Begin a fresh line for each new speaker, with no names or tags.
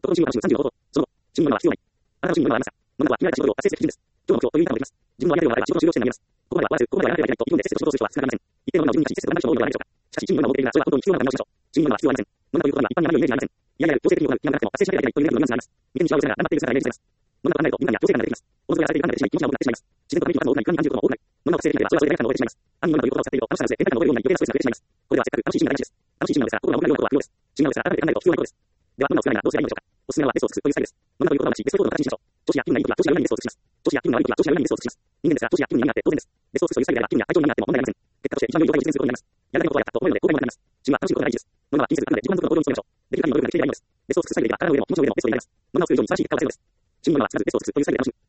ところ新聞35報。その後、新聞は必要ない。あなたの新聞はありました。まもなくは、未来の仕事を達成する基準です。今日の今日という言い方もできます。自分のやりたいことが仕事の終了地点になります。ここまでは、ここまではやらなければいけないと、議論で節度を仕事をする人はつながりません。一定の順位が実質となる人も多いのではないでしょうか。しかし、新聞が持っているが、それは本当に必要なのか直しましょう。新聞は必要ありません。ノルマということが一般にあまりイメージがありません。いやいや、強制的に行う、今なくても達成しなければいけないというレベルのニュアンスがあります。見てみしまう様子が頑張っている姿がイメージされます。ノルマと考えると、みんなには強制感が出てきます。おのずとやらされている感が出てしまい、気持ちが重くなってしまいます。自然と取引の数も多くなり、不安に感じることも多くなり、ノルマを達成できなければ、それはそれで罪悪感を覚えてしまいます。暗にノルマという言葉を使っていると、楽しさのせい、エンタメが登るようになり、余計なストレスが増えてしまいます。これではせっかく楽しい新聞が大事です。楽しい新聞な話ですが、心が重くなるようなことは不要です。新聞は改めて考えると必要なことです。では、ノルマを作らないがどうすればいいのでしょうか。おすすめはベストを尽くすというスタイルです。ノルマという言葉の話、ベストを形にしましょう。調子や気分がいい時は調子が良いようにベストを尽くします。調子や気分が悪い時は調子が良いようにベストを尽くします。人間ですが、調子や気分になって当然です。ベストを尽くすというスタイルであれば、気分や体調になっても問題ありません。結果として一番良い状態に実践することになります。やらないことはやったと思えるので、後悔もなります。自分は楽しいことが大事です。ノルマは気にせず、考えて自己満足の行動に努めましょう。できる限りの努力ができていないのです。ベストを尽くすスタイルであれば、体の上でも気持ちの上でもベストになります。ノルマをする以上に素晴らしい結果を出せるのです。新聞はまずベストを尽くすというスタイルで楽しむ。